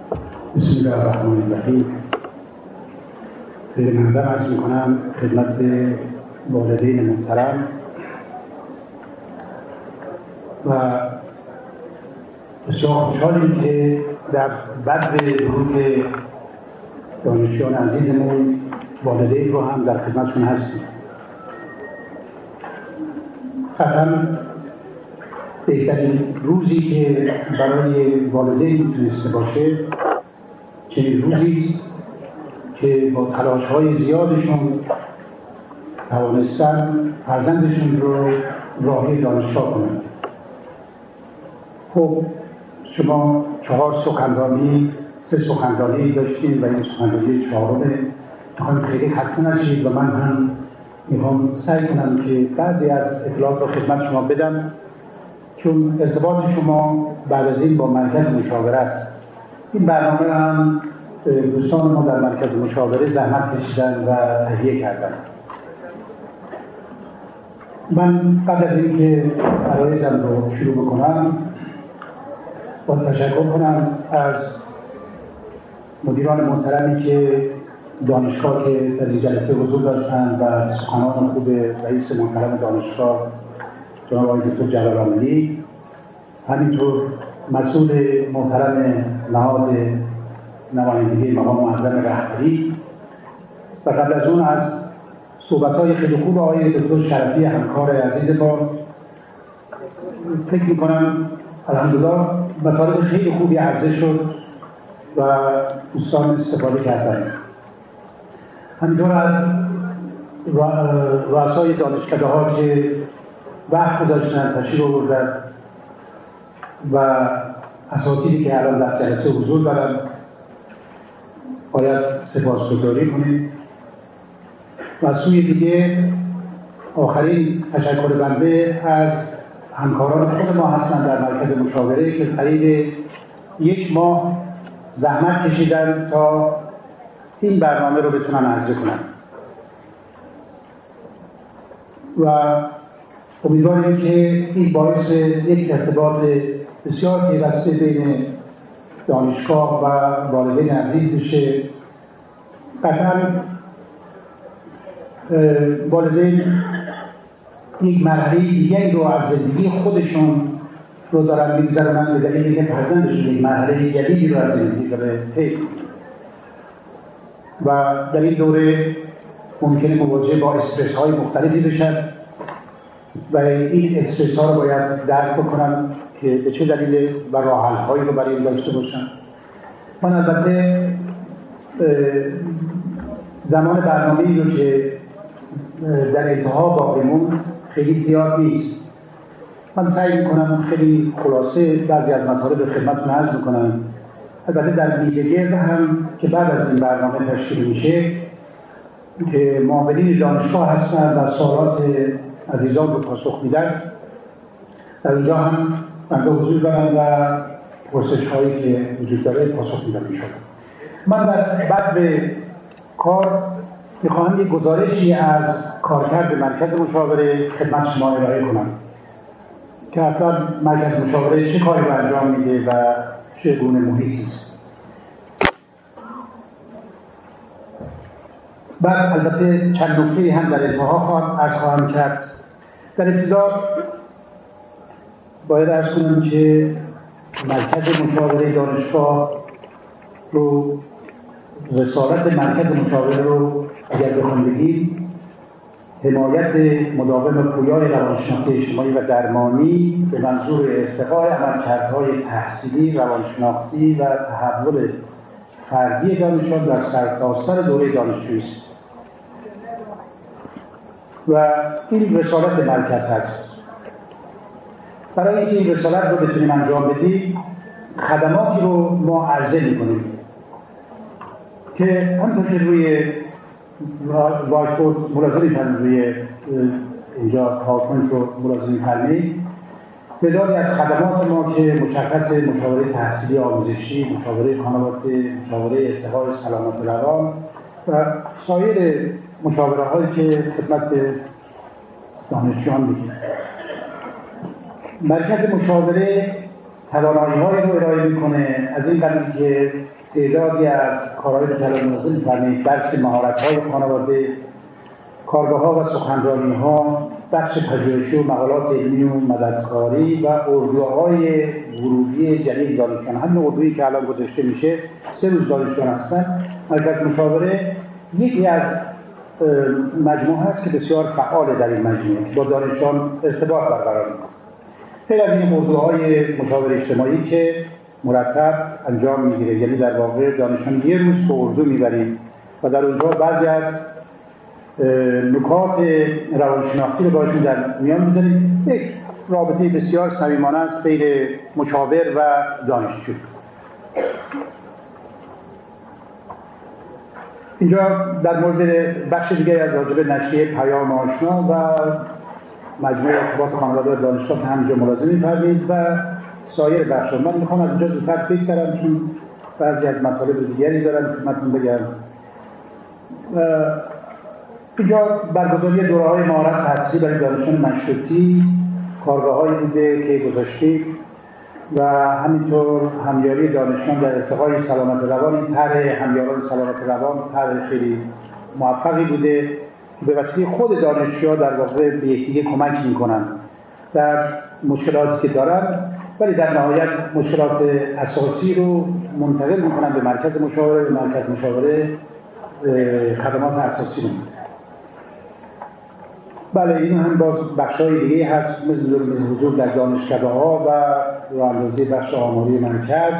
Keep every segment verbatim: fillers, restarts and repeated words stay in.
بسم الله الرحمن الرحیم. خیلی ممنون عرض میکنم خدمت والدین محترم و بسیار خوشحالیم که در بدو روی دانشجویان عزیزمون والدین رو هم در خدمتشون هستیم. قطعا بهترین روزی که برای والدین میتونسته باشه چنین روزی است که با تلاش‌های زیادشون توانستن فرزندشون رو راهی دانشگاه کنند. خب شما چهار سخنرانی سه سخنرانی داشتیم و این سخنرانی چهارمه. میخوام خیلی خسته نشید و من هم میخوام سعی کنم که بعضی از اطلاعات رو خدمت شما بدم، چون ارتباط شما بعد از این با مرکز مشاوره است. این برنامه هم دوستان ما در مرکز مشاوره زحمت کشیدن و تهیه کردن. من قبل از اینکه عرایضم رو شروع بکنم با تشکر کنم از مدیران محترمی که دانشگاه که در این جلسه حضور داشتند و از سخنان خوب رئیس محترم دانشگاه جناب آقای دکتر جلال عاملی، همینطور مسئول محترم نهاد نمایندگی مقام معظم رهبری و قبل از اون از صحبت‌های خیلی خوب آقای دکتر شرفی همکار عزیز ما. فکر می‌کنم الحمدلله مطالب خیلی خوبی عرضه شد و دوستان استفاده کردن. همینطور از رؤسای دانشکده‌ها که وقت گذاشتن تشریف آوردن و اساتیدی که الان در جلسه حضور دارن باید سپاسگزاری کنیم. و از سوی دیگه آخرین تشکر بنده از همکاران خود ما هستند در مرکز مشاوره که قریب یک ماه زحمت کشیدن تا این برنامه رو بتونن عرضه کنن و امیدواریم که این باعث یک ارتباط بسیار پیوسته بین دانشگاه و والدین عزیز بشه. قطعا والدین یک مرحله دیگری رو از زندگی خودشون رو دارن میگذرونن به دلیل اینکه فرزندشون یک مرحله جدیدی رو از زندگی داره طی و در این دوره ممکنه مواجه با استرس های مختلفی بشن و این استرس ها رو باید درک بکنن که به چه دلیل و راه حل هایی رو برای این داشته باشن. من البته زمان برنامه‌ای رو که در انتها باقی موند خیلی زیاد نیست. من سعی میکنم خیلی خلاصه بعضی از مطالب خدمتتون عرض میکنم. البته در میزگرد هم که بعد از این برنامه تشکیل میشه که معاونین دانشگاه هستن و سوالات عزیزان رو پاسخ میدن، در اینجا هم بنده حضور دارم و پرسش هایی که وجود داره پاسخ میدم انشاءالله. من در بعد به کار میخواهم یک گزارشی از کارکرد مرکز مشاوره خدمت شما ارائه کنم که اصلا مرکز مشاوره چه کاری رو انجام میده و چه گونه محیطی است. بعد البته چند نکته هم در انتها خواهم عرض خواهم کرد. در ابتدا باید عرض کنم که مرکز مشاوره دانشگاه رو رسالت مرکز مشاوره رو اگر بخوام بگیم حمایت مداوم و پویای روانشناختی اجتماعی و درمانی به منظور ارتقاء عملکردهای تحصیلی، روانشناختی و تحول فردی دانشجویان در سرتاسر دوره دانشجویی است و این رسالت مرکز هست. برای اینکه این رسالت رو بتونیم انجام بدیم خدماتی رو ما عرضه می‌کنیم که همونطور که روی وایتبورد ملاحظه می‌کنید، روی اینجا پاورپوینت رو ملاحظه می‌کنید، تعدادی از خدمات ما که مشخص مشاوره تحصیلی آموزشی، مشاوره خانواده، مشاوره ارتقاء سلامت روان و سایر مشاوره هایی که خدمت دانشجویان می‌کنیم. مرکز مشاوره توانایی‌هایی رو ارائه میکنه، از این قبیل که تعدادی از کارهای رو کلام نازل می‌فرمایید، درس مهارت‌های خانواده، کارگاه‌ها و سخنرانی‌ها، بخش پژوهشی و مقالات علمی و مددکاری و اردوهای ورودی جدید دانشجویان. همین اردویی که الان گذاشته میشه سه روز دانشجویان هستن. مرکز مشاوره یکی از مجموعه هست که بسیار فعال در این مجموعه با دانشجویان ارتباط برقرار می‌کنه. خیلی از این موضوعهای مشاوره اجتماعی که مرتب انجام میگیره، یعنی در واقع دانشجویان یه روز به اردو میبریم و در اونجا بعضی از نکات روانشناختی رو باشون در میان میذاریم. یک رابطه بسیار صمیمانه است بین مشاور و دانشجو. اینجا در مورد بخش دیگه از راجع به نشریه پیام آشنا و مجموعه ارتباط خانواده و دانشگاه که همینجا ملاحظه می‌فرمایید و سایر بخش‌ها. من می‌خوام از اینجا زودتر بگذرم چون بعضی از مطالب دیگری دارم خدمتتون بگم. اینجا برگزاری دوره‌های مهارت تحصیلی برای دانشجویان مشروطی، کارگاه‌هایی بوده که گذاشتیم و همینطور همیاری دانشجویان در ارتقای سلامت روان. این طرح همیاران سلامت روان طرح خیلی موفقی بوده که به وسیله خود دانشجوها در واقع به یکدیگه کمک می‌کنن در مشکلاتی که دارن، ولی در نهایت مشکلات اساسی رو منتقل می‌کنن به مرکز مشاوره و مرکز مشاوره خدمات اساسی می‌کنه. بله این هم باز بخش‌های دیگه هست مثل حضور در دانشکده‌ها و راه‌اندازی بخش آماری مرکز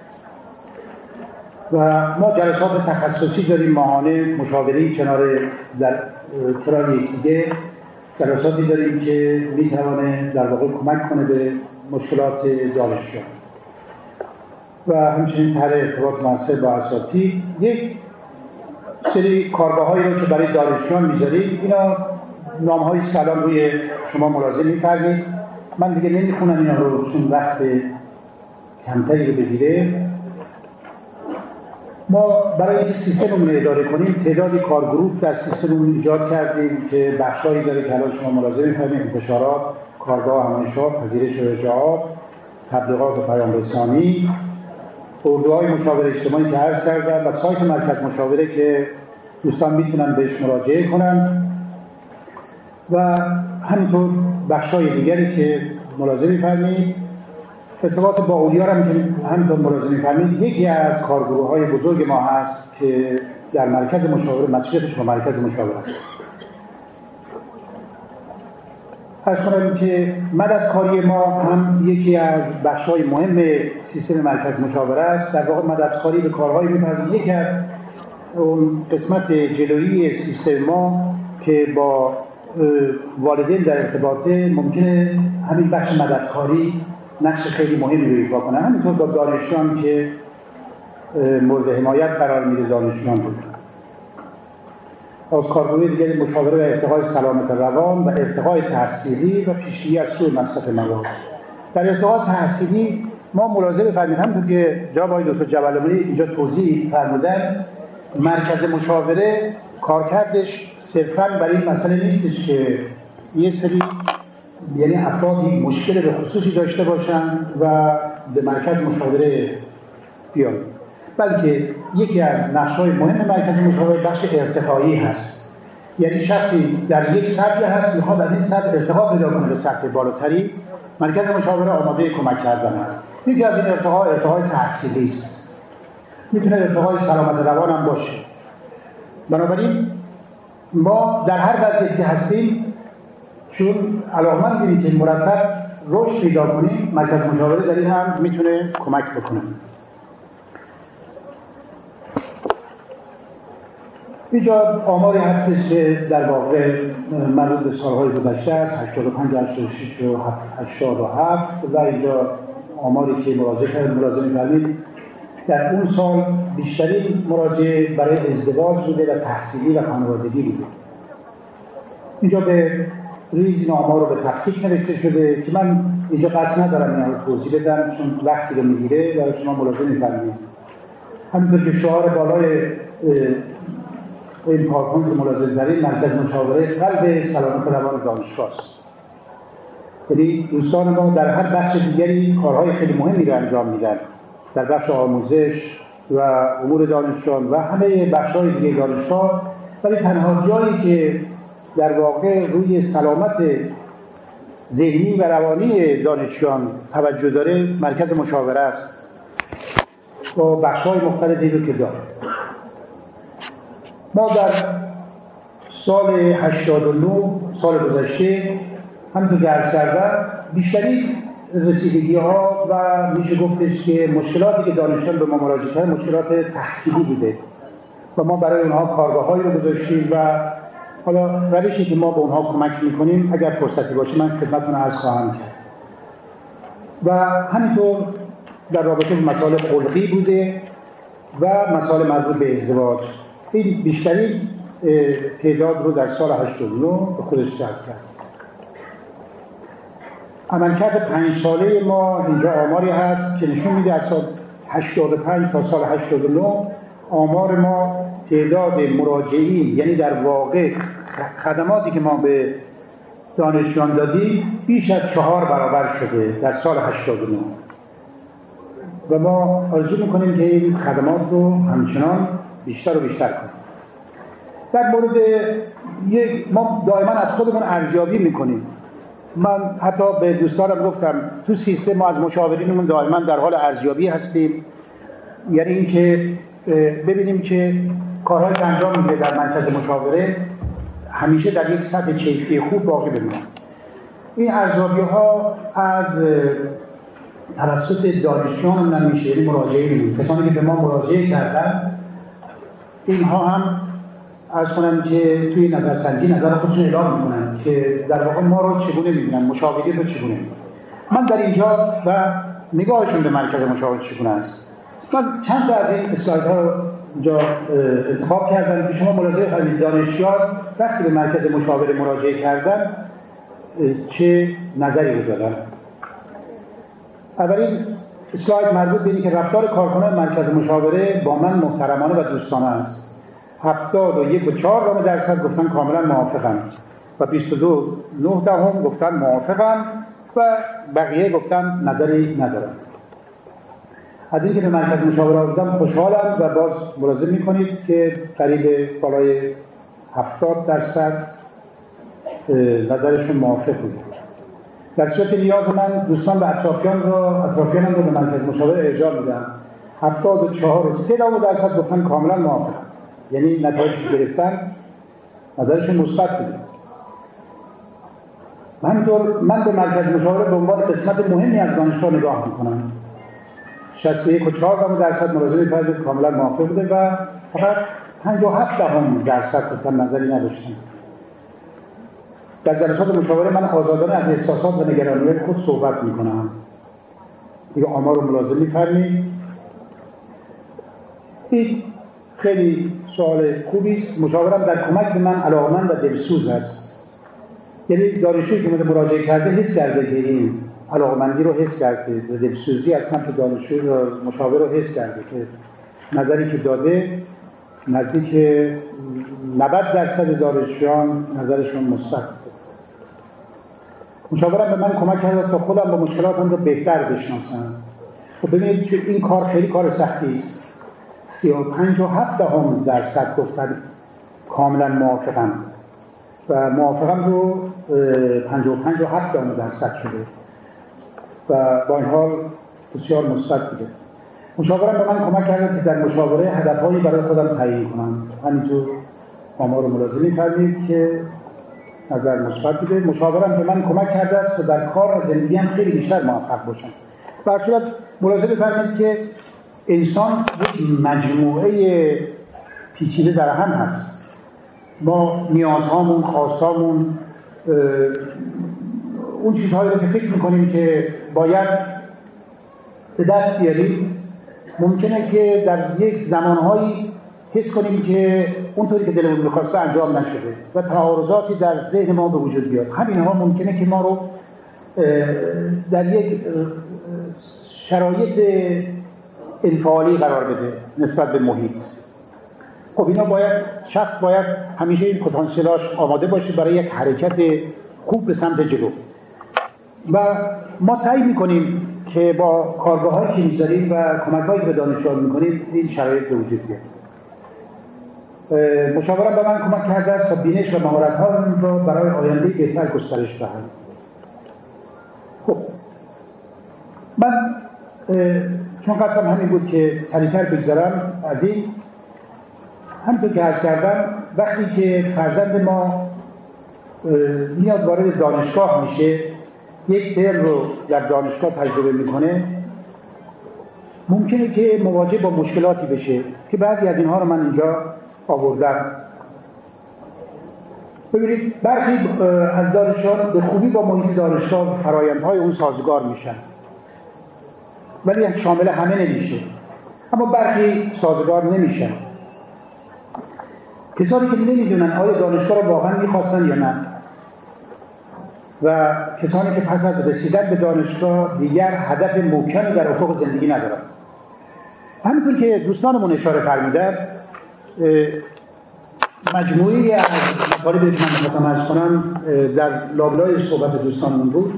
و ما جلسات تخصصی داریم ماهانه مشاوره کنار در کنار یکدیگه، جلساتی داریم که میتونه در واقع کمک کنه به مشکلات دانشجویان و همچنین طرح ارتباط موثر با اساتید. یک سری کارگاه‌هایی رو که برای دانشجویان میذاریم، اینا نام‌هایی است که الان روی شما ملاحظه می‌فرمایید. من دیگه نمی‌خونم اینا رو چون وقت کمتری رو بگیره. ما برای اینکه سیستم رو اداره کنیم تعدادی کارگروه در سیستم رو ایجاد کردیم که بخشایی داره که الان شما ملاحظه می‌فرمایید: انتشارات، کارگاه همایشات، پذیرش ارجاعات، تبلیغات و پیام رسانی، اردوهای مشاوره اجتماعی که عرض کردم و سایت مرکز مشاوره که دوستان میتونن بهش مراجعه کنن و همینطور بخشای دیگری که ملاحظه می‌فرمایید. ارتباط با اولیا را میتونید همینطور ملاحظه می‌فرمایید. یکی از کارگروه‌های بزرگ ما هست که در مرکز مشاوره مسئولیتش با مرکز مشاوره است. عرض کنم که مددکاری ما هم یکی از بخش‌های مهم سیستم مرکز مشاوره است. در واقع مددکاری به کارهایی می‌پردازیم. یکی از اون قسمت جلویی سیستم ما که با والدین در ارتباطه، ممکنه همین بخش مددکاری نقش خیلی مهمی رو ایفا کنه. همینطور با دانشجویان که مورد حمایت قرار میده دانشجویان بود. از کارگروه دیگه مشاوره و ارتقای سلامت روان و ارتقای تحصیلی و پیشگیری از سوء مصرف مواد. در ارتقای تحصیلی ما ملاحظه بفرمایید همونطور که جناب آقای دکتر جبل‌آبادی اینجا توضیح فرمودن، مرکز مشاوره کارکردش صرفاً برای این مسئله نیستش که یه سری یعنی افرادی مشکل به خصوصی داشته باشن و به مرکز مشاوره بیان، بلکه یکی از نقش‌های مهم مرکز مشاوره بخش ارتقایی هست. یعنی شخصی در یک سطح هست میخواد از این سطح ارتقا پیدا کنه به سطح بالاتری، مرکز مشاوره آماده کمک کردن است. یکی از این ارتقا ارتقای تحصیلی است، میتونه ارتقای سلامت روان هم باشه. بنابراین ما در هر وضعیتی که هستیم چون علاقمندیم که مرتب رشد پیدا کنیم، مرکز مشاوره در این هم میتونه کمک بکنه. اینجا آماری هستش که در واقع مربوط به سالهای گذشته است، هشتاد و پنج، هشتاد و شش و هشتاد و هفت و اینجا آماری که مراجعه کرد ملاحظه می‌فرمایید در اون سال بیشترین مراجعه برای ازدواج بوده و تحصیلی و خانوادگی بوده. اینجا به ریز این آمار رو به تفکیک نوشته شده که من اینجا قصد ندارم اینا رو توضیح بدم چون وقتی رو میگیره و شما ملاحظه می‌فرمایید. همینطور که شعار بالای این پاورپوینت که ملاحظه دارید، مرکز مشاوره قلب سلامت روان دانشگاه است. یعنی دوستان ما در هر بخش دیگری کارهای خیلی مهمی رو انجام میدن، در بخش آموزش و امور دانشجویان و همه بخش‌های دیگه دانشگاه، ولی تنها جایی که در واقع روی سلامت ذهنی و روانی دانشجویان توجه داره مرکز مشاوره است با بخش‌های مختلفی رو که داره. ما در سال هشتاد و نه سال گذشته همونطور که عرض کردم بیشتری رسیدگی‌ها و میشه گفتش که مشکلاتی که دانشجویان به ما مراجعه کردن مشکلات تحصیلی بوده و ما برای اونها کارگاه‌هایی رو گذاشتیم و حالا روشی که ما به اونها کمک می‌کنیم اگر فرصتی باشه من خدمتتون عرض خواهم کرد. و همینطور در رابطه با مسائل خلقی بوده و مسائل مربوط به ازدواج. این بیشتری تعداد رو در سال هشتاد و نه به خودش جذب کرد. عملکرد پنج ساله ما اینجا آماری هست که نشون میده از سال هشتاد و پنج تا سال هشتاد و نه آمار ما تعداد مراجعین، یعنی در واقع خدماتی که ما به دانشجویان دادیم بیش از چهار برابر شده در سال هشتاد و نه و ما آرزو میکنیم که این خدمات رو همچنان بیشتر و بیشتر کنیم. در مورد یک ما دائما از خودمون ارزیابی میکنیم. من حتی به دوستانم گفتم تو سیستم ما از مشاورینمون دائما در حال ارزیابی هستیم، یعنی اینکه ببینیم که کارهایی که انجام میده در مرکز مشاوره همیشه در یک سطح کیفی خوب باقی بمونه. این ارزیابی ها از توسط دانشجویان نمیشه، یعنی مراجعین، کسانی که به ما مراجعه کردن اینها هم از کنم که توی نظرسنجی نظر خودشون اعلام میکنن که در واقع ما رو چگونه میبینن، مشاوره رو چگونه میبینن. من در اینجا و نگاهشون به مرکز مشاوره چگونه است، من چند تا از این اسلاید ها رو اینجا انتخاب کردم که شما ملاحظه کنید دانشجویان وقتی به مرکز مشاوره مراجعه کردن چه نظری رو دادن. اولین اسلاید مربوط به اینه که رفتار کارکنان مرکز مشاوره با من محترمانه و دوستانه است. هفتاد و یک و چهار درصد گفتن کاملا موافقم و بیست و دو نه دهم گفتن موافقم و بقیه گفتن نظری ندارم. از اینکه به مرکز مشاوره آمدم خوشحالم و باز ملاحظه میکنید که قریب بالای هفتاد درصد نظرشون موافق بود. در صورت نیاز من دوستان و اطرافیان را اطرافیانم رو به مرکز مشاوره ارجاع میدم. هفتاد و چهار و سه درصد گفتن کاملا موافقم، یعنی نتایجی که گرفتن نظرشون مثبت بوده. همینطور من به مرکز مشاوره به عنوان قسمت مهمی از دانشگاه نگاه میکنم. شصت و یک و چهار درصد مراجعه فرد کاملا موافق بوده و فقط پنجاه و هفت درصد گفتن نظری نداشتن. در جلسات مشاوره من آزادانه از احساسات و نگرانی‌های خود صحبت میکنم. دیگه آمار رو ملاحظه می‌فرمایید. این خیلی سوال خوبی است. مشاورم در کمک به من علاقه‌مند و دلسوز است. یعنی دانشجویی که مراجعه کرده حس کرده که این علاقه‌مندی رو حس کرده و دلسوزی از سمت دانشجوی مشاور رو حس کرده که نظری که داده نزدیک نود درصد دانشجویان نظرشون مثبت بود. مشاورم به من کمک کرد تا خودم با مشکلاتم رو بهتر بشناسم. خب ببینید که این کار خیلی کار سختی است. سی و پنج و هفت دهم درصد گفتن کاملا موافقم و موافقم رو پنجاه و پنج و هفت دهم درصد شده و با این حال بسیار مثبت بوده. مشاورم به من کمک کرد که در مشاوره هدفهایی برای خودم تعیین کنم. همینطور آمار ملاحظه می‌فرمایید که نظر مثبت بوده. مشاورم به من کمک کرده است تا در کار و زندگیم خیلی بیشتر موفق باشم. در صورت ملاحظه بفرمایید که انسان یک مجموعه پیچیده در هم هست. ما نیازهامون، خواستهامون، اون چیزهایی رو که فکر می‌کنیم که باید به دست بیاریم ممکنه که در یک زمانهایی حس کنیم که اونطوری که دلمون می‌خواسته انجام نشده و تعارضاتی در ذهن ما به وجود بیاد. همینها ممکنه که ما رو در یک شرایط انفعالی قرار بده نسبت به محیط. خب اینا باید شخص باید همیشه این پتانسیلاش آماده باشه برای یک حرکت خوب به سمت جلو. و ما سعی میکنیم که با کارگاه‌هایی که می‌ذاریم و کمک‌هایی که به دانشجویان می‌کنیم این شرایط به وجود بیاد. مشاورم به من کمک کرده است تا بینش و مهارت‌ها را برای آینده بهتر گسترش دهم. خب من چون قصدم همین بود که سریع‌تر بگذرم از این، همونطور که عرض کردم وقتی که فرزند ما میاد وارد دانشگاه میشه، یک ترم رو در دانشگاه تجربه میکنه، ممکنه که مواجه با مشکلاتی بشه که بعضی از اینها رو من اینجا آوردم. ببینید برخی از دانشجویان به خوبی با محیط دانشگاه فرآیندهای اون سازگار میشن، ولی شامل همه نمیشه، اما برخی سازگار نمیشن. کسانی که نمیدونن آیا دانشگاه رو واقعا میخواستن یا نه، و کسانی که پس از رسیدن به دانشگاه دیگر هدف محکمی در افق زندگی ندارن. همینطور که دوستانمون اشاره فرمودن، مجموعی از مطالبی که من می‌خواستم عرض کنم در لابلای صحبت دوستانمون بود.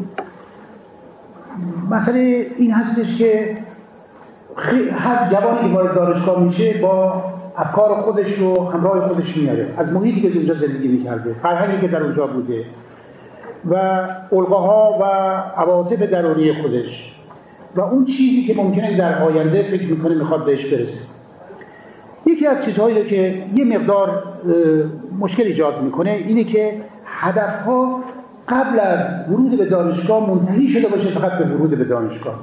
مسئله این هستش که هر جوانی که وارد دانشگاه میشه با افکار خودش رو همراه خودش میاره، از محیطی که اونجا زندگی میکرده، فرهنگی که در اونجا بوده و الگوها و عواطف درونی خودش و اون چیزی که ممکنه در آینده فکر میکنه میخواد بهش برسه. یکی از چیزهایی که یه مقدار مشکل ایجاد میکنه اینه که هدفها قبل از ورود به دانشگاه منتهی شده باشه فقط به ورود به دانشگاه.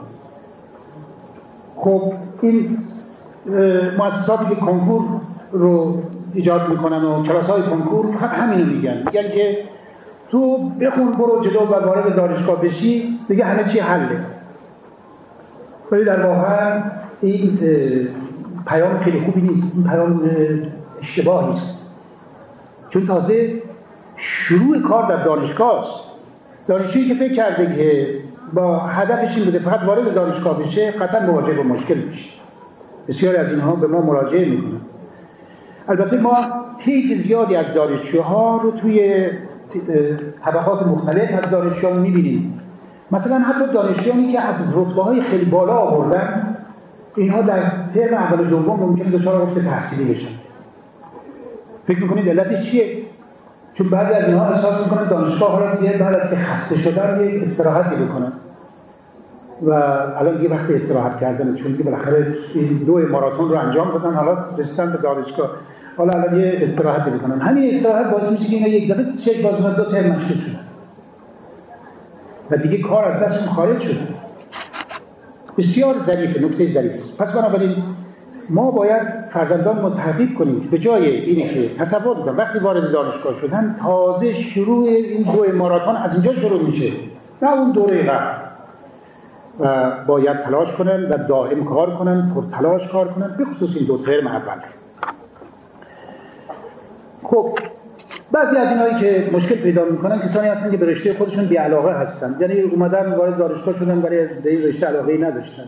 خب این مؤسساتی که کنکور رو ایجاد میکنن و کلاس‌های کنکور همینو میگن، میگن که تو بخون برو جلو و وارد دانشگاه بشی دیگه همه چی حله. ولی در واقع این پیام خیلی خوبی نیست، این پیام اشتباهی است، چون تازه شروع کار در دانشگاه است. دانشجویی که فکر کرده که با هدفش این بوده فقط وارد دانشگاه بشه قطعا مواجه با مشکل میشه. بسیاری از اینها به ما مراجعه میکنن. البته ما طیف زیادی از دانشجوها رو توی طبقات مختلف از دانشجویان میبینیم. مثلا حتی دانشجویانی که از رتبه‌های خیلی بالا آوردن، اینها در ترم اول و دوم ممکنه دچار افت تحصیلی بشن. فکر میکنید علتش چیه؟ چون بعضی از اینها احساس میکنن دانشگاه حالا دیگه بعد از که خسته شدن یک استراحتی بکنن و الان دیگه وقت استراحت کردن، چون دیگه بالاخره این دو ماراتون رو انجام دادن، حالا رسیدن به دانشگاه، حالا الان یه استراحتی بکنن. همین استراحت باعث میشه که اینا یک دفعه چک باز دو ترم مشروط شدن و دیگه کار از دستشون خارج شده. بسیار ظریفه، نکته ظریفه است. پس بنابراین ما باید فرزندان رو تحقیق کنیم که به جای اینی که تصور کنن وقتی وارد دانشگاه شدن تازه شروع این دو ماراتون از اینجا شروع میشه، نه اون دوره قبل، و باید تلاش کنن و دائم کار کنن، پر تلاش کار کنن، به خصوص این دو ترم اول. خب بعضی از اینایی که مشکل پیدا میکنن کسانی هستن که به رشته خودشون بی‌علاقه هستن، یعنی اومدن وارد دانشگاه شدن برای به این رشته علاقه‌ای نداشتن.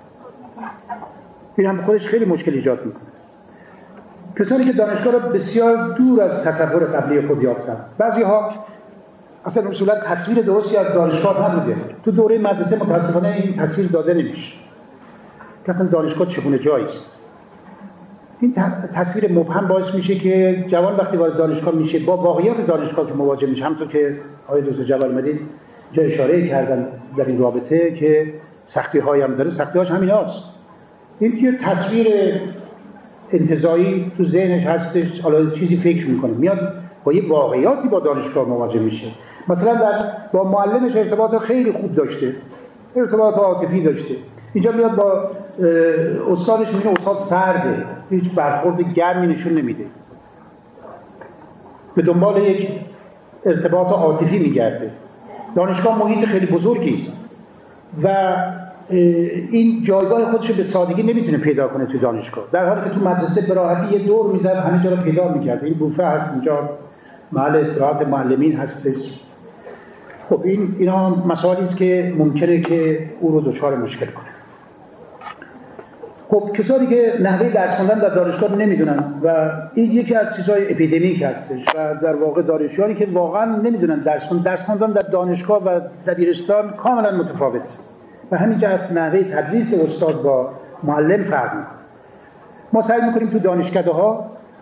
این هم خودش خیلی مشکل ایجاد میکنه. کسانی که دانشگاه رو بسیار دور از تصور قبلی خود یافتن، بعضی‌ها اصلا اصولا تصویر درستی از دانشگاه نبوده. تو دوره مدرسه متاسفانه این تصویر داده نمیشه که اصلا دانشگاه چگونه جایی است. این تصویر مبهم باعث میشه که جوان وقتی وارد دانشگاه میشه با واقعیت دانشگاه که مواجه میشه، همونطور که آقای دکتر جواد مدین جا اشاره کردن در این رابطه که سختی هایی هم داره، سختی هاش همین هاست. این که تصویر انتزاعی تو ذهنش هستش، حالا چیزی فکر میکنه، میاد با یه واقعیاتی با دانشگاه مواجه میشه. مثلا در با معلمش ارتباط خیلی خوب داشته، ارتباط عاطفی داشته، اینجا میاد با استادش میبینه استاد سرده، هیچ برخورد گرمی نشون نمیده، به دنبال یک ارتباط عاطفی میگرده. دانشگاه محیط خیلی بزرگی است و این جایگاه خودش رو به سادگی نمیتونه پیدا کنه تو دانشگاه، در حالی که تو مدرسه به راحتی یه دور میزد همه جا رو پیدا میکرد. این بوفه هست، اینجا محل استراحت معلمین هستش. خب این اینا مسائلی است که ممکنه که او رو دچار مشکل کنه. خب کسانی که نحوه درس خوندن در دانشگاه نمیدونن و این یکی از چیزهای اپیدمیک هستش و در واقع دانشجویانی که واقعا نمیدونن درس خوندن درس خوندن در دانشگاه و دبیرستان کاملا متفاوت و همین جهت نحوه تدریس استاد با معلم فرق میکنه. ما سعی میکنیم تو دانشکده‌ها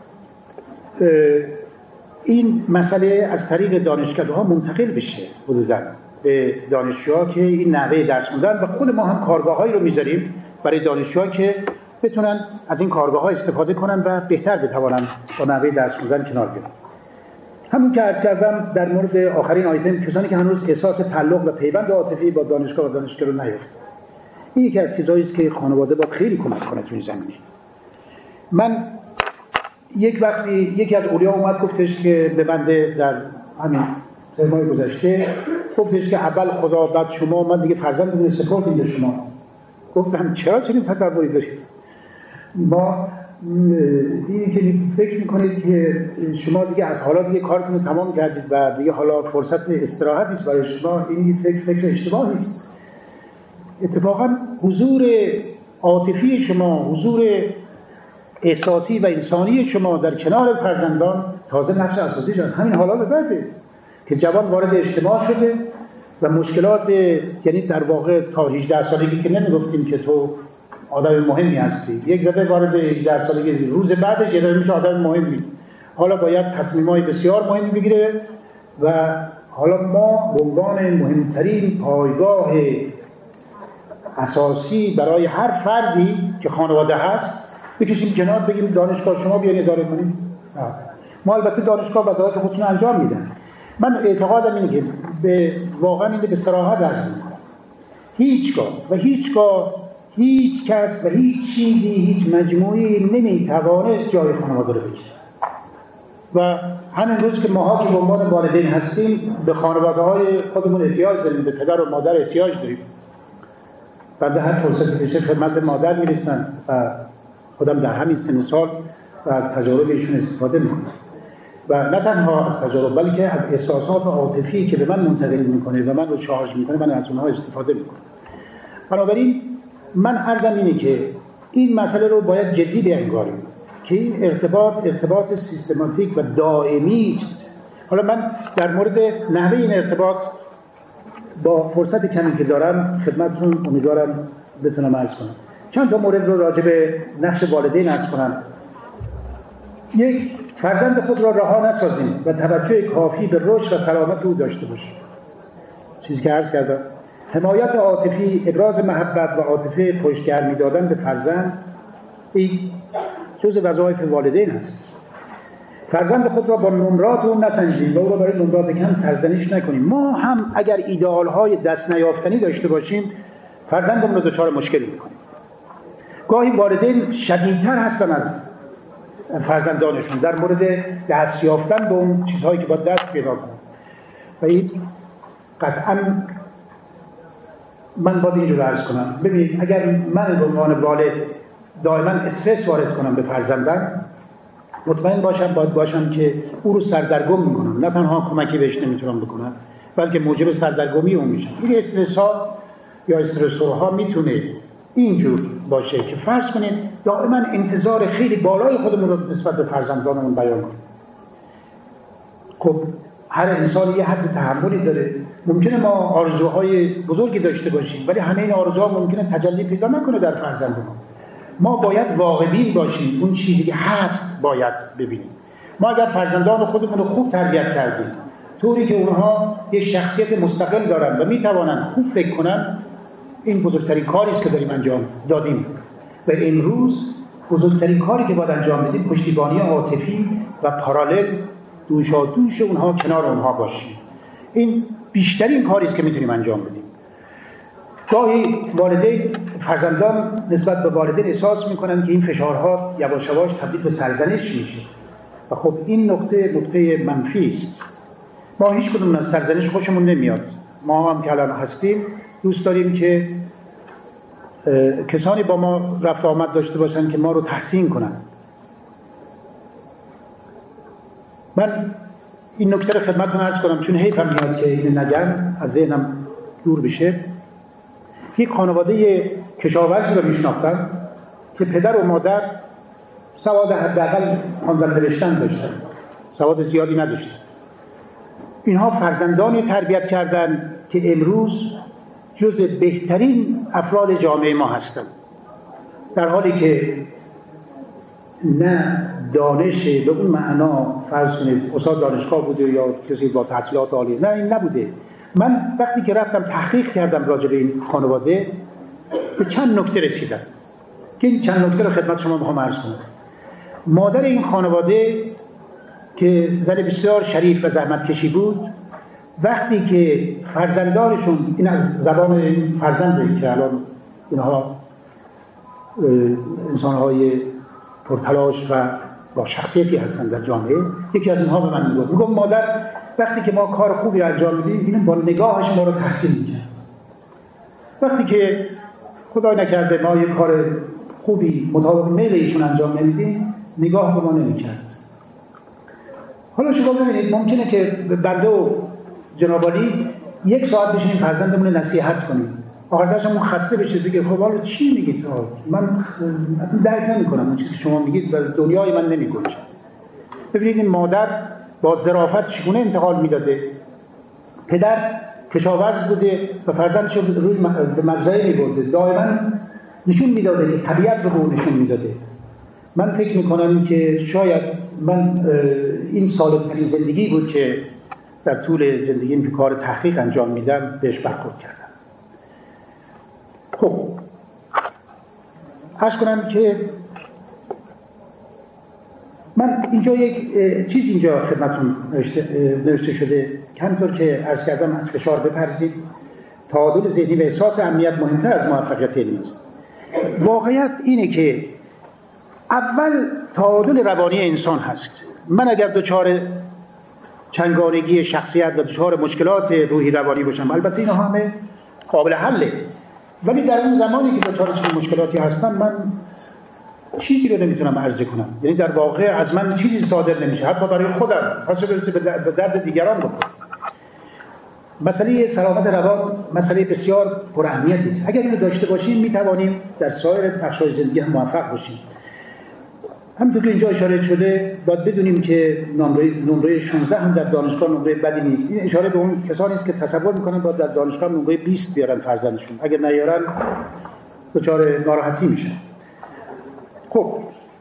این مسئله از طریق دانشکده‌ها منتقل بشه حدوداً به دانشجوها که این نحوه درس خوندن و خود ما هم کارگاه‌هایی رو میذاریم برای دانشجوها که بتونن از این کارگاه‌ها استفاده کنن و بهتر بتوانن با نحوه درس خوندن کنار بیان. همون که عرض کردم در مورد آخرین آیتم، کسانی که هنوز احساس تعلق و پیوند عاطفی با دانشگاه و دانشگاه رو نیافته. این یکی از چیزایی است که خانواده باید خیلی کمک کنه تو این زمینه. من یک وقتی یکی از اولیا اومد گفتش که به بنده در همین سه ماه گذشته گفتش که اول خدا بعد شما، من دیگه فرزندتون سپردیم به شما. گفتم چرا چنین تصوری دارید؟ ما اینی که فکر میکنید که شما دیگه از حالا دیگه کارتون رو تمام کردید و دیگه حالا فرصت استراحتی است برای شما، این فکر فکر اشتباهی است. اتفاقا حضور عاطفی شما، حضور احساسی و انسانی شما در کنار فرزندان تازه نقش اساسیش از همین حالا به بعده که جوان وارد اجتماع شده و مشکلات، یعنی در واقع تا هجده سالگی که نمیگفتیم که تو آدم مهمی هستی، یک دفعه وارد هجده سالگی روز بعدش یه دفعه میشه آدم مهمی، حالا باید تصمیم‌های بسیار مهمی بگیره و حالا ما به عنوان مهمترین پایگاه اساسی برای هر فردی که خانواده هست بکشیم کنار، بگیم دانشگاه شما بیان اداره کنیم. ما البته دانشگاه وظایف خودشون انجام میدن. من اعتقادم اینه که به واقعا اینه به صراحت عرض میکنم، هیچگاه و هیچگاه هیچ کس و هیچ چیزی، هیچ مجموعی نمیتوانه جای خانواده رو بگیره و همین روز که ماها که به عنوان والدین هستیم به خانواده های خودمون احتیاج داریم، به پدر و مادر احتیاج داریم. بعد هر فرصتی بشه خدمت مادر میرسن و خودم در همین سن سال و از تجارب ایشون استفاده میکنم و نه تنها از تجارب بلکه از احساسات عاطفی که به من منتقل میکنه و من رو شارژ میکنه، من از اونها استفاده میکنم. بنابراین من عرضم اینه که این مسئله رو باید جدی بنگاریم که این ارتباط ارتباط سیستماتیک و دائمی است. حالا من در مورد نحوه این ارتباط با فرصت کمی که دارم خدمتتون امیدوارم بتونم عرض کنم. چند تا مورد رو راجع به نقش والدین عرض کنم. یک، فرزند خود را رها نسازیم و توجه کافی به رشد و سلامت او داشته باشیم. چیزی که عرض کردم، حمایت عاطفی، ابراز محبت و عاطفه پشتگرمی دادن به فرزند این جز وظایف والدین است. فرزند خود را با نمرات او نسنجیم و او را برای نمرات کم سرزنش نکنیم. ما هم اگر ایدئال‌های دست نیافتنی داشته باشیم فرزندمون رو دچار مشکل می‌کنیم. گاهی والدین شدیدتر هستن از فرزندانشون در مورد دست یافتن به اون چیزهایی که باید دست پیدا کنن و این قطعاً من باید اینجور عرض کنم. ببینید اگر من به عنوان والد دائما استرس وارد کنم به فرزندم، مطمئن باشم باید باشم که او رو سردرگم میکنم، نه تنها کمکی بهش نمیتونم بکنم بلکه موجب سردرگمی اون میشم. این استرس ها یا استرسورها میتونه اینجور باشه که فرض کنید دائما انتظار خیلی بالای خودمون رو نسبت به فرزندانمون بیان کنیم. خب هر انسان یه حد تحملی داره. ممکنه ما آرزوهای بزرگی داشته باشیم ولی همه این آرزوها ممکنه تجلی پیدا نکنه در فرزندمون. ما باید واقع‌بین باشیم، اون چیزی که هست باید ببینیم. ما اگر فرزندان خودمون رو خوب تربیت کردیم طوری که اونها یک شخصیت مستقل دارن و میتوانن خوب فکر کنن، این بزرگترین کاری است که داریم انجام دادیم و امروز بزرگترین کاری که باید انجام بدیم پشتیبانی عاطفی و پارالل دوشا دوش اونها کنار اونها باشیم. این بیشترین کاری است که میتونیم انجام بدیم. گاهی والدین فرزندان نسبت به والدین احساس میکنن که این فشارها یواش یواش تبدیل به سرزنش میشه و خب این نقطه نقطه منفی است. ما هیچ کدوم از سرزنش خوشمون نمیاد. ما هم که الان هستیم دوست داریم که کسانی با ما رفت آمد داشته باشن که ما رو تحسین کنن. من این نکته رو خدمتتون عرض کنم چون حیفم میاد که این نگم از ذهنم دور بشه. یک خانواده کشاورزی رو میشناختم که پدر و مادر سواد حداقل خواندن نوشتن داشتن، سواد زیادی نداشتن. اینها فرزندانی تربیت کردند که امروز جز بهترین افراد جامعه ما هستند، در حالی که نه دانش به اون معنا فرض کنید استاد دانشگاه بوده یا کسی با تحصیلات عالی، نه این نبوده. من وقتی که رفتم تحقیق کردم راجع به این خانواده به چند نکته رسیدم که این چند نکته رو خدمت شما میخوام عرض کنم. مادر این خانواده که زن بسیار شریف و زحمتکشی بود، وقتی که فرزندانشون، این از زبان این فرزنده که الان اینها انسانهای پرتلاش و با شخصیتی هستند در جامعه، یکی از اینها به من میگفت میگفت مادر وقتی که ما کار خوبی انجام میدیم اینو با نگاهش ما رو تحسین میکرد، وقتی که خدای نکرده ما یک کار خوبی مطابق میل ایشون انجام نمیدیم نگاه به ما نمیکرد. حالا شما ببینید ممکنه که بنده و جناب عالی یک ساعت بشینیم فرزندمون نصیحت کنیم، آخرش همون خسته بشه بگه خب حالا چی میگید؟ من اصلا درک نمی‌کنم اون چیزی که شما میگید و دنیای من نمیگنجه. ببینید این مادر با ظرافت چگونه انتقال میداده، پدر کشاورز بوده و فرزندش رو روی به مزرعه میبرده، دائما نشون میداده که طبیعت رو نشون میداده. من فکر میکنم که شاید من این سالم‌ترین زندگی بود که در طول زندگیم که کار تحقیق انجام میدم بهش برخورد کردم. خب عرض کنم که من اینجا یک چیز اینجا خدمتتون نوشته شده که همینطور که عرض کردم از فشار بپرسید. تعادل ذهنی و احساس امنیت مهمتر از موفقیت علمی است. واقعیت اینه که اول تعادل روانی انسان هست. من اگر دچار چنگانگی شخصیت و دچار مشکلات روحی روانی باشم، البته اینا همه قابل حله، ولی در اون زمانی که دچار چنین مشکلاتی هستم من چیزی رو نمیتونم عرضه کنم، یعنی در واقع از من چیزی صادر نمیشه، حتی برای خودم حتی برسه به درد دیگران بخوره. مسئله سلامت روان مسئله بسیار پر اهمیتی است. اگر اینو داشته باشیم میتوانیم در سایر بخش‌های زندگی هم موفق باشیم. همونطور که اینجا اشاره شده باید بدونیم که نمره نمره شانزده هم در دانشگاه نمره بدی نیست. این اشاره به اون کسانی است که تصور میکنن باید در دانشگاه نمره بیست بیارن فرزندشون، اگر نیارن دچار ناراحتی میشن. خب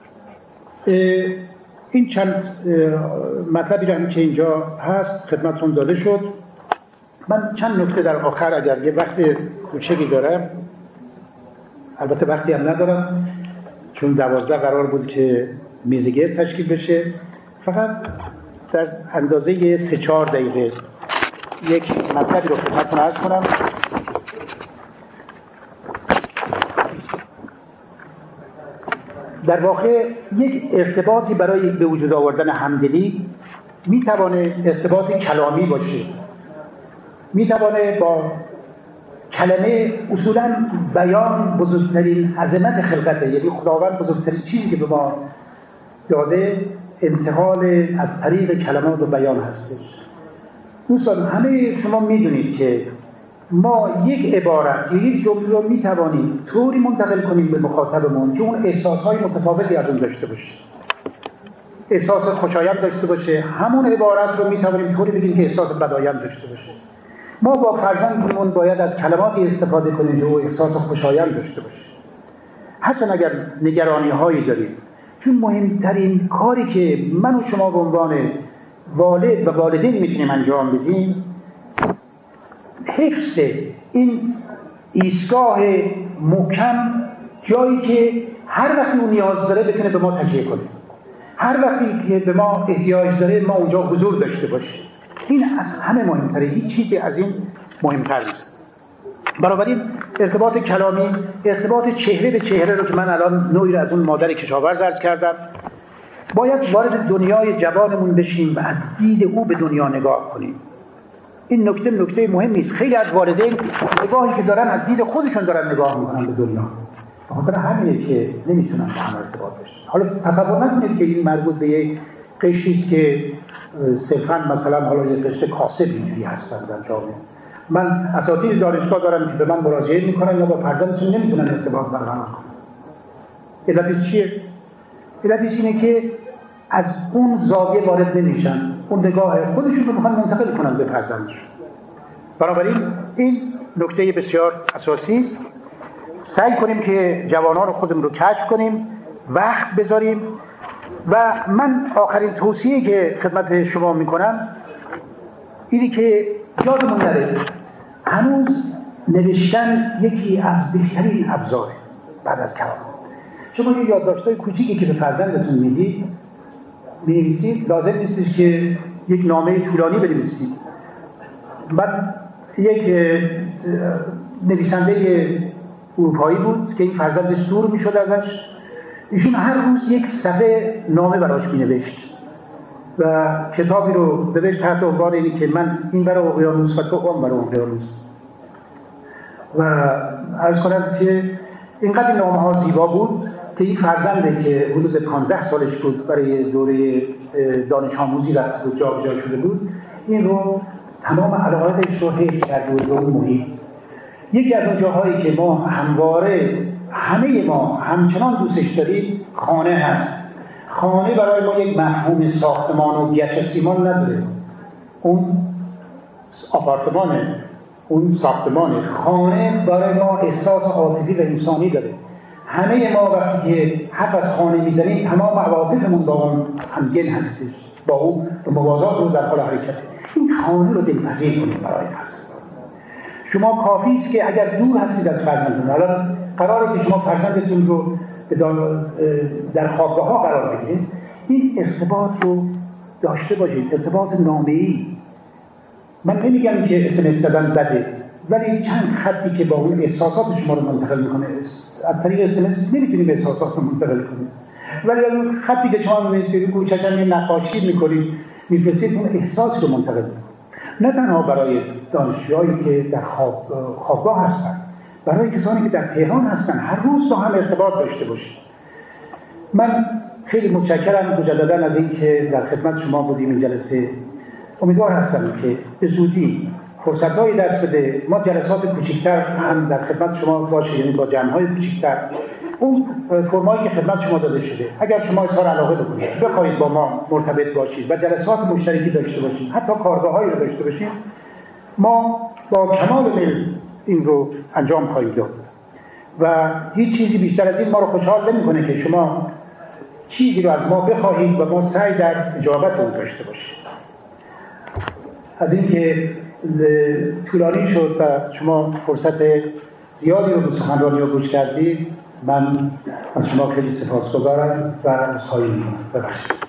این چند مطلبی هم که اینجا هست خدمتتون داده شد. من چند نکته در آخر اگر یه وقت کوچکی دارم، البته وقتی هم ندارم چون دوازده قرار بود که میزگرد تشکیل بشه، فقط در اندازه سه چهار دقیقه یک مطلبی رو خدمتتون عرض کنم. در واقع یک ارتباطی برای به وجود آوردن همدلی میتوانه ارتباط کلامی باشه، میتوانه با کلمه اصولا بیان بزرگترین عظمت خلقته، یعنی خداوند بزرگترین چیزی که به ما داده انتقال از طریق کلمات و بیان هستش. دوستان همه شما میدونید که ما یک عبارت یا یک جمله رو میتوانیم طوری منتقل کنیم به مخاطبمون که اون احساسهای متفاوتی از اون داشته باشه، احساس خوشایند داشته باشه. همون عبارت رو میتوانیم طوری بگیم که احساس بدایند داشته باشه. ما با فرزندمون باید از کلماتی استفاده کنیم که او احساس خوشایند داشته باشه، حتی اگر نگرانی هایی داریم، چون مهمترین کاری که من و شما به عنوان والد و والدین میتونیم انجام بدیم حفظ این ایستگاه محکم، جایی که هر وقتی اون نیاز داره بتونه به ما تکیه کنه، هر وقتی که به ما احتیاج داره ما اونجا حضور داشته باشیم. این از همه مهمتره، هیچ چیزی از این مهمتر نیست. بنابراین ارتباط کلامی، ارتباط چهره به چهره رو که من الان نوعی از اون مادر کشاورز عرض کردم، باید وارد دنیای جوانمون بشیم و از دید او به دنیا نگاه کنیم. این نکته نکته مهمی است. خیلی از والدین نگاهی که دارن از دید خودشون دارن نگاه میکنن به دنیا، بخاطر همینه که نمیتونن با هم ارتباط بشن. حالا تصور نکنید که این مربوط به یک قشری است که صرفاً مثلا حالا یک قشر کاسب اینجوری هستن در جامعه. من اساتید دانشگاه دارم که به من مراجعه میکنن یا با فرزندشون نمیتونن ارتباط برقرار کنن. علتش چیه؟ علتش اینه که از اون زاویه وارد نمیشن، اون نگاه خودشون رو میخوان منتقل کنن به فرزندشون. بنابراین این نکته بسیار اساسی است. سعی کنیم که جوانان خودمون رو کشف کنیم، وقت بذاریم. و من آخرین توصیه که خدمت شما میکنم اینی که یادمون نره هنوز نوشتن یکی از بهترین ابزاره بعد از کلام. شما یه یادداشت‌های کوچیکی که به فرزندتون میدید می‌نویسید، لازم نیستش که یک نامه طولانی بنویسید. بعد یک نویسنده اروپایی بود که این فرزندش دور میشد ازش، ایشون هر روز یک صفحه نامه براش مینوشت و کتابی رو نوشت تحت عنوان اینی که من این برای اقیانوس و تو اون برای اقیانوس. و عرض کنم که اینقدر این نامه ها زیبا بود که این فرزنده که حدود پانزده سالش بود، برای دوره دانش آموزی رفت بود، جا جا شده بود، این رو تمام علاقاتش رو حفظ کرده بود به اون محیط. یکی از اون جاهایی که ما همواره همه ما همچنان دوستش داریم خانه هست. خانه برای ما یک مفهوم ساختمان و گچ سیمان نداره، اون آپارتمانه، اون ساختمانه. خانه برای ما احساس عاطفی و انسانی داره. همه ما وقتی که حرف از خانه میزنیم تمام عواطفمون با اون همگن هستش، با اون به موازات رو در حال حرکته. این خانه رو دلپذیر کنیم برای فرزند. شما کافی است که اگر دور هستید از فرزندتون، الان قراره که شما فرزندتون رو در خوابگاه ها قرار بگیرید، این ارتباط رو داشته باشید، ارتباط نامه‌ای. من نمیگم که اس ام اس زدن بده، ولی چند خطی که با اون احساسات شما رو منتقل میکنه. از طریق اس ام اس نمیتونیم احساسات رو منتقل کنیم، ولی اون خطی که شما می‌نویسید رو چشم یه نقاشی میکنید میفرستید، اون احساس رو منتقل میکنه. نه تنها برای دانشجوهایی که در خواب خوابگاه هستن، برای کسانی که در تهران هستن، هر روز با هم ارتباط داشته باشید. من خیلی متشکرم مجددا از اینکه در خدمت شما بودیم این جلسه. امیدوار هستم که به زودی فرصت‌های دست بده، ما جلسات کوچکتر هم در خدمت شما باشه، یعنی با جمع‌های کوچکتر، اون فرمایی که خدمت شما داده شده، اگر شما اظهار علاقه بکنید، بخواید با ما مرتبط باشید و جلسات مشترکی داشته باشید، حتی کارگاه‌هایی رو داشته باشید، ما با کمال میل این رو انجام خواهیم داد. و هیچ چیزی بیشتر از این ما رو خوشحال نمی‌کنه که شما چیزی رو از ما بخواهید و ما سعی در اجابت اون داشته باشیم. از اینکه طولانی شد و شما فرصت زیادی رو به سخنرانی رو گوش کردید، من از شما خیلی سپاسگزارم و عذرخواهی می‌کنم. ببخشید.